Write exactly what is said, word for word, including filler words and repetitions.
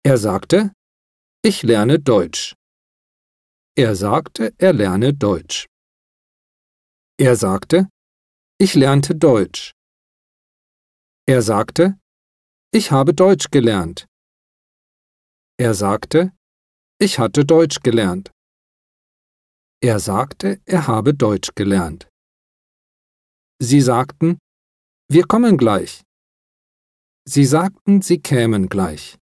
Er sagte, ich lerne Deutsch. Er sagte, er lerne Deutsch. Er sagte, ich lernte Deutsch. Er sagte, ich habe Deutsch gelernt. Er sagte, ich hatte Deutsch gelernt. Er sagte, er habe Deutsch gelernt. Sie sagten, wir kommen gleich. Sie sagten, sie kämen gleich.